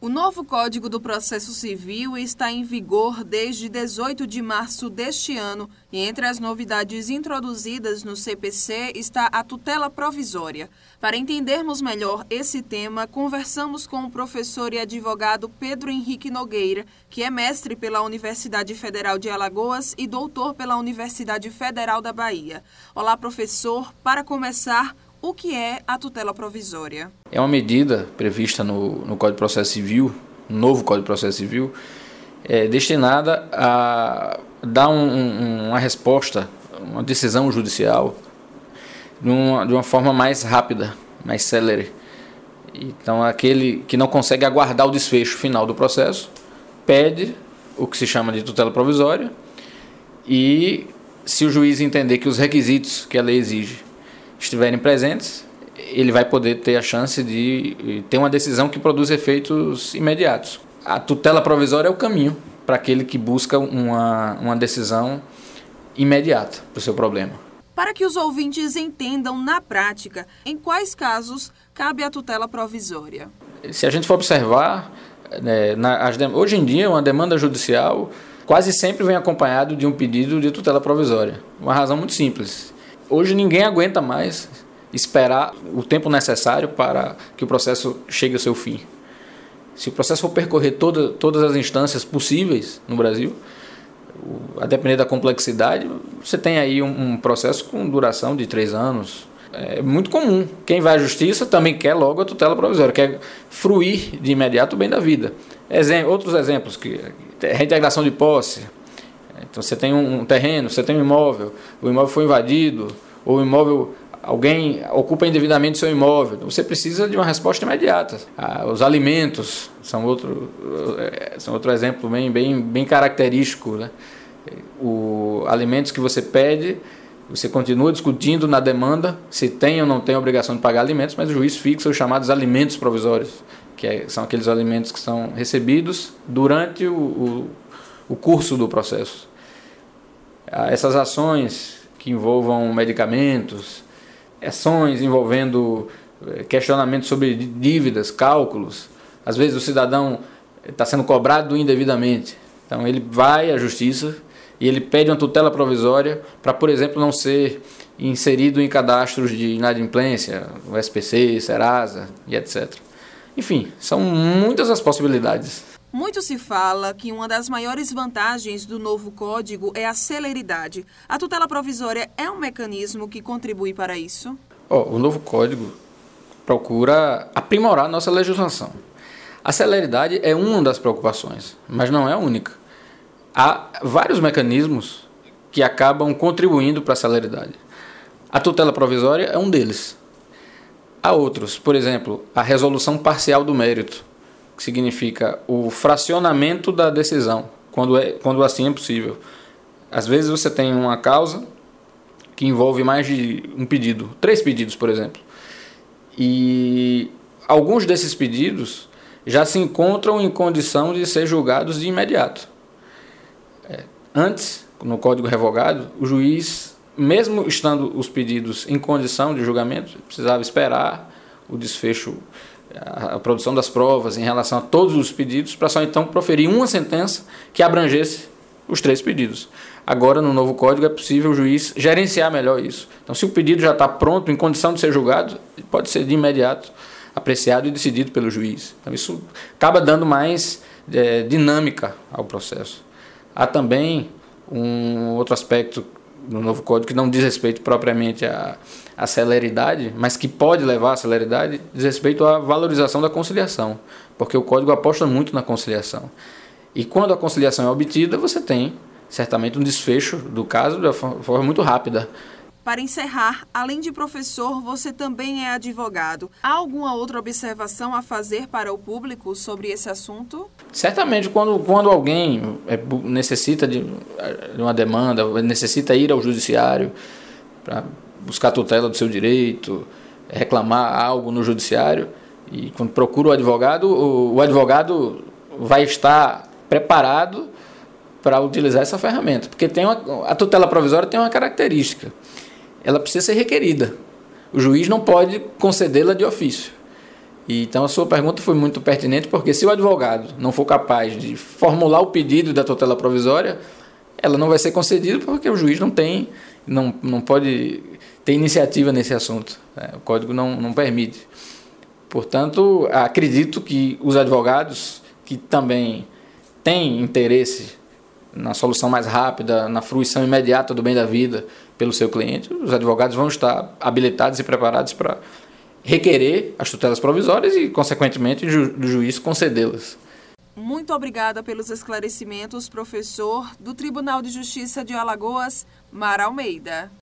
O novo Código do Processo Civil está em vigor desde 18 de março deste ano e entre as novidades introduzidas no CPC está a tutela provisória. Para entendermos melhor esse tema, conversamos com o professor e advogado Pedro Henrique Nogueira, que é mestre pela Universidade Federal de Alagoas e doutor pela Universidade Federal da Bahia. Olá, professor. Para começar, o que é a tutela provisória? É uma medida prevista no Código de Processo Civil, no novo Código de Processo Civil, destinada a dar uma resposta, uma decisão judicial de uma forma mais rápida, mais célere. Então, aquele que não consegue aguardar o desfecho final do processo, pede o que se chama de tutela provisória e, se o juiz entender que os requisitos que a lei exige estiverem presentes, ele vai poder ter a chance de ter uma decisão que produz efeitos imediatos. A tutela provisória é o caminho para aquele que busca uma decisão imediata para o seu problema. Para que os ouvintes entendam na prática, em quais casos cabe a tutela provisória? Se a gente for observar, hoje em dia uma demanda judicial quase sempre vem acompanhado de um pedido de tutela provisória. Uma razão muito simples. Hoje ninguém aguenta mais esperar o tempo necessário para que o processo chegue ao seu fim. Se o processo for percorrer todas as instâncias possíveis no Brasil, a depender da complexidade, você tem aí um processo com duração de 3 anos. É muito comum. Quem vai à justiça também quer logo a tutela provisória, quer fruir de imediato o bem da vida. Outros exemplos, reintegração de posse. Então você tem um terreno, você tem um imóvel, o imóvel foi invadido, ou o imóvel, alguém ocupa indevidamente seu imóvel. Você precisa de uma resposta imediata. Os alimentos são outro exemplo bem característico, né? Alimentos que você pede, você continua discutindo na demanda se tem ou não tem a obrigação de pagar alimentos, mas o juiz fixa os chamados alimentos provisórios, são aqueles alimentos que são recebidos durante o curso do processo. Essas ações que envolvam medicamentos, ações envolvendo questionamentos sobre dívidas, cálculos. Às vezes o cidadão está sendo cobrado indevidamente. Então ele vai à justiça e ele pede uma tutela provisória para, por exemplo, não ser inserido em cadastros de inadimplência, o SPC, Serasa e etc. Enfim, são muitas as possibilidades. Muito se fala que uma das maiores vantagens do novo Código é a celeridade. A tutela provisória é um mecanismo que contribui para isso? O novo Código procura aprimorar a nossa legislação. A celeridade é uma das preocupações, mas não é a única. Há vários mecanismos que acabam contribuindo para a celeridade. A tutela provisória é um deles. Há outros, por exemplo, a resolução parcial do mérito, que significa o fracionamento da decisão, quando assim é possível. Às vezes você tem uma causa que envolve mais de um pedido, 3 pedidos, por exemplo. E alguns desses pedidos já se encontram em condição de ser julgados de imediato. Antes, no Código Revogado, o juiz, mesmo estando os pedidos em condição de julgamento, precisava esperar o desfecho, a produção das provas em relação a todos os pedidos, para só então proferir uma sentença que abrangesse os 3 pedidos. Agora, no novo Código, é possível o juiz gerenciar melhor isso. Então, se o pedido já está pronto, em condição de ser julgado, pode ser de imediato apreciado e decidido pelo juiz. Então, isso acaba dando mais dinâmica ao processo. Há também um outro aspecto no novo Código que não diz respeito propriamente à celeridade, mas que pode levar à celeridade, diz respeito à valorização da conciliação, porque o Código aposta muito na conciliação. E quando a conciliação é obtida, você tem certamente um desfecho do caso de forma muito rápida. Para encerrar, além de professor, você também é advogado. Há alguma outra observação a fazer para o público sobre esse assunto? Certamente, quando alguém necessita de uma demanda, necessita ir ao judiciário para buscar tutela do seu direito, reclamar algo no judiciário, e quando procura o advogado vai estar preparado para utilizar essa ferramenta, porque a tutela provisória tem uma característica: ela precisa ser requerida. O juiz não pode concedê-la de ofício. Então a sua pergunta foi muito pertinente, porque se o advogado não for capaz de formular o pedido da tutela provisória, ela não vai ser concedida porque o juiz não pode ter iniciativa nesse assunto. O Código não permite. Portanto, acredito que os advogados que também têm interesse na solução mais rápida, na fruição imediata do bem da vida pelo seu cliente, os advogados vão estar habilitados e preparados para requerer as tutelas provisórias e, consequentemente, do juiz concedê-las. Muito obrigada pelos esclarecimentos, professor do Tribunal de Justiça de Alagoas, Mara Almeida.